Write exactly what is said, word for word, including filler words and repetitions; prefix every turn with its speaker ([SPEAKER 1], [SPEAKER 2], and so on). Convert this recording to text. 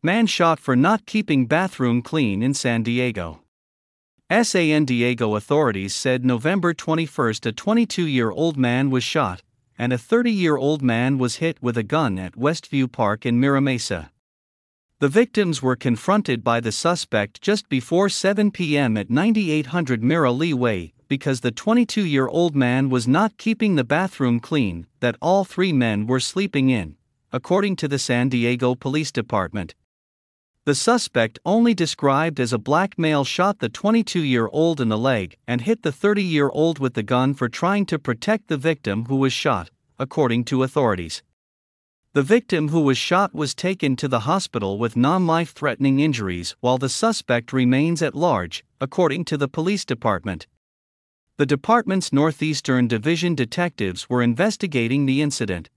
[SPEAKER 1] Man shot for not keeping bathroom clean in San Diego. San Diego authorities said November twenty-first a twenty-two-year-old man was shot, and a thirty-year-old man was hit with a gun at Westview Park in Mira Mesa. The victims were confronted by the suspect just before seven p.m. at ninety-eight hundred Mira Lee Way because the twenty-two-year-old man was not keeping the bathroom clean that all three men were sleeping in, according to the San Diego Police Department. The suspect, only described as a black male, shot the twenty-two-year-old in the leg and hit the thirty-year-old with the gun for trying to protect the victim who was shot, according to authorities. The victim who was shot was taken to the hospital with non-life-threatening injuries while the suspect remains at large, according to the police department. The department's Northeastern Division detectives were investigating the incident.